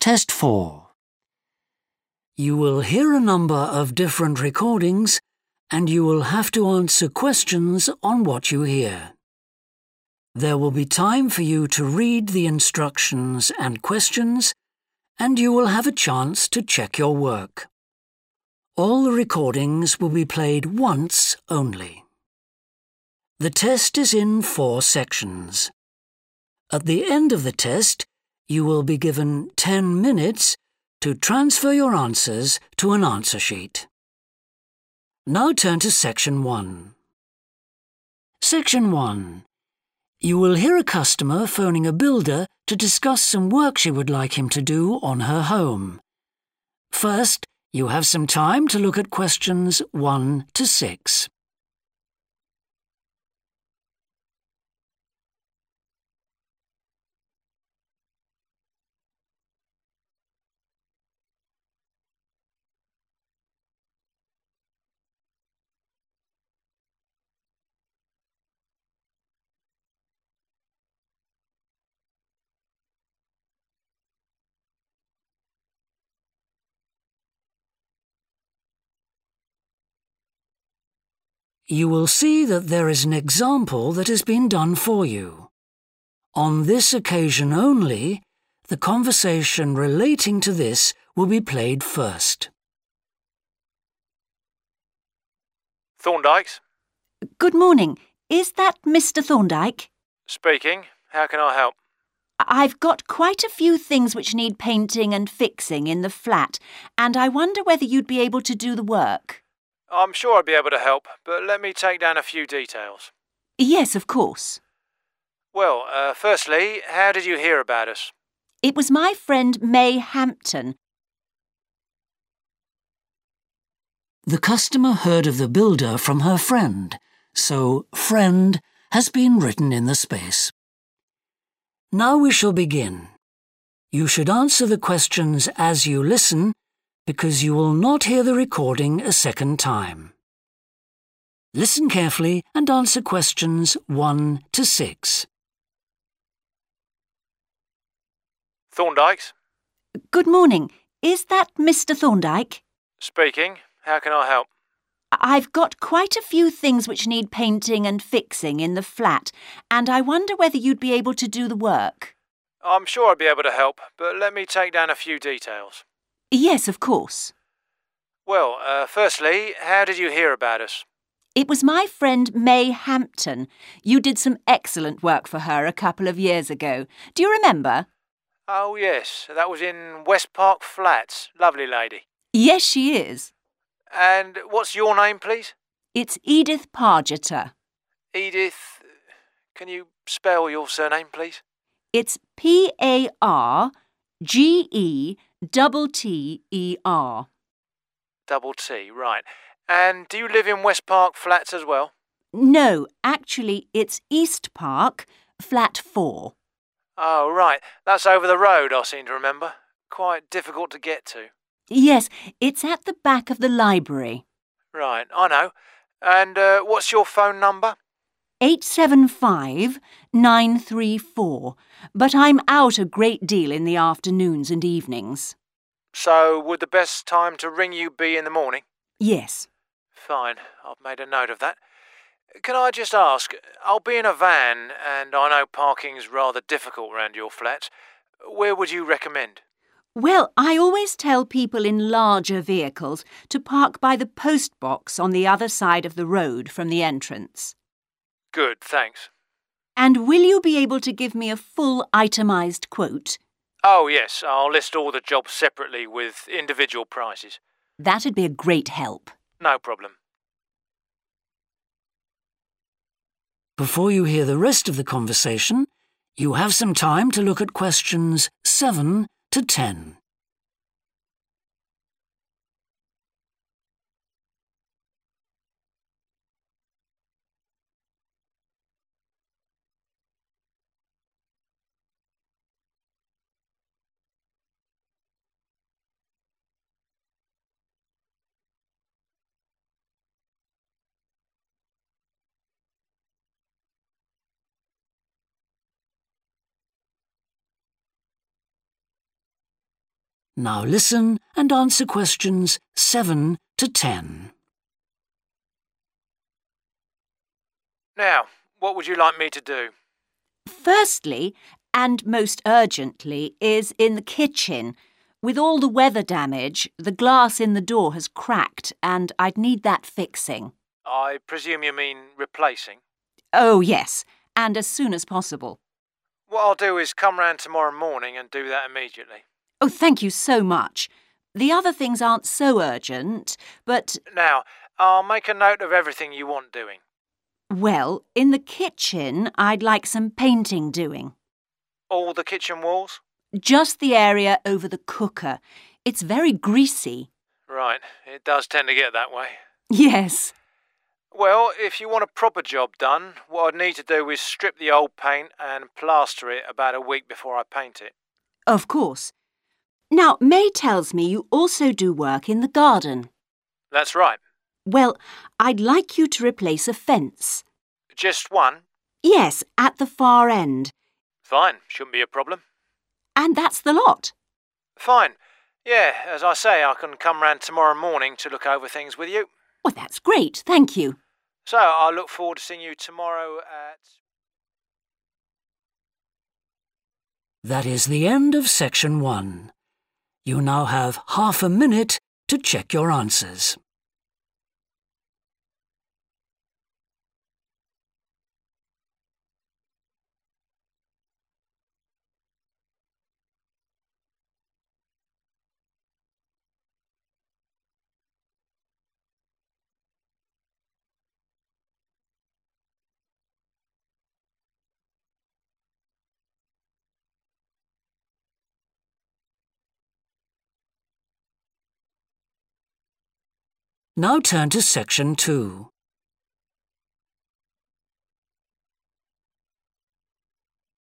Test 4. You will hear a number of different recordings and you will have to answer questions on what you hear. There will be time for you to read the instructions and questions, and you will have a chance to check your work. All the recordings will be played once only. The test is in 4 sections. At the end of the test, you will be given 10 minutes to transfer your answers to an answer sheet. Now turn to Section 1. Section 1. You will hear a customer phoning a builder to discuss some work she would like him to do on her home. First, you have some time to look at questions 1 to 6. You will see that there is an example that has been done for you. On this occasion only, the conversation relating to this will be played first. Thorndike's? Good morning. Is that Mr. Thorndike? Speaking. How can I help? I've got quite a few things which need painting and fixing in the flat, and I wonder whether you'd be able to do the work. I'm sure I'd be able to help, but let me take down a few details. Yes, of course. Well, firstly, how did you hear about us? It was my friend May Hampton. The customer heard of the builder from her friend, so friend has been written in the space. Now we shall begin. You should answer the questions as you listen, because you will not hear the recording a second time. Listen carefully and answer questions 1 to 6. Thorndike's? Good morning. Is that Mr. Thorndike? Speaking. How can I help? I've got quite a few things which need painting and fixing in the flat, and I wonder whether you'd be able to do the work. I'm sure I'd be able to help, but let me take down a few details. Yes, of course. Well, firstly, how did you hear about us? It was my friend May Hampton. You did some excellent work for her a couple of years ago. Do you remember? Oh, yes. That was in West Park Flats. Lovely lady. Yes, she is. And what's your name, please? It's Edith Pargeter. Edith. Can you spell your surname, please? It's Pargeter. Double T, right. And do you live in West Park Flats as well? No, actually, it's East Park, flat 4. Oh, right. That's over the road, I seem to remember. Quite difficult to get to. Yes, it's at the back of the library. Right, I know. And what's your phone number? 875-934, but I'm out a great deal in the afternoons and evenings. So would the best time to ring you be in the morning? Yes. Fine, I've made a note of that. Can I just ask, I'll be in a van and I know parking's rather difficult around your flat. Where would you recommend? Well, I always tell people in larger vehicles to park by the post box on the other side of the road from the entrance. Good, thanks. And will you be able to give me a full itemised quote? Oh, yes, I'll list all the jobs separately with individual prices. That'd be a great help. No problem. Before you hear the rest of the conversation, you have some time to look at questions 7 to 10. Now listen and answer questions 7 to 10. Now, what would you like me to do? Firstly, and most urgently, is in the kitchen. With all the weather damage, the glass in the door has cracked and I'd need that fixing. I presume you mean replacing? Oh, yes, and as soon as possible. What I'll do is come round tomorrow morning and do that immediately. Oh, thank you so much. The other things aren't so urgent, but... Now, I'll make a note of everything you want doing. Well, in the kitchen, I'd like some painting doing. All the kitchen walls? Just the area over the cooker. It's very greasy. Right, it does tend to get that way. Yes. Well, if you want a proper job done, what I'd need to do is strip the old paint and plaster it about a week before I paint it. Of course. Now, May tells me you also do work in the garden. That's right. Well, I'd like you to replace a fence. Just one? Yes, at the far end. Fine, shouldn't be a problem. And that's the lot. Fine. Yeah, as I say, I can come round tomorrow morning to look over things with you. Well, that's great, thank you. So, I look forward to seeing you tomorrow at... That is the end of section 1. You now have half a minute to check your answers. Now turn to section 2.